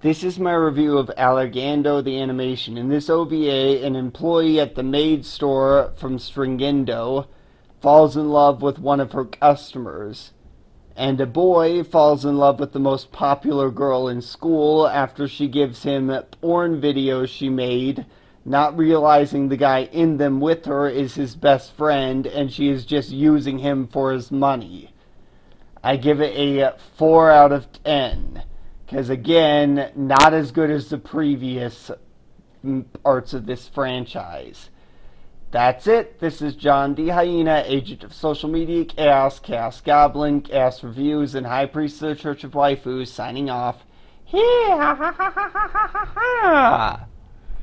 This is my review of Allergando the animation. In this OVA, an employee at the maid store from Stringendo falls in love with one of her customers, and a boy falls in love with the most popular girl in school after she gives him porn videos she made, not realizing the guy in them with her is his best friend and she is just using him for his money. I give it a 4 out of 10. Because again, not as good as the previous parts of this franchise. That's it. This is John D. Hyena, agent of social media, Chaos Goblin, Chaos Reviews, and High Priest of the Church of Waifus, signing off.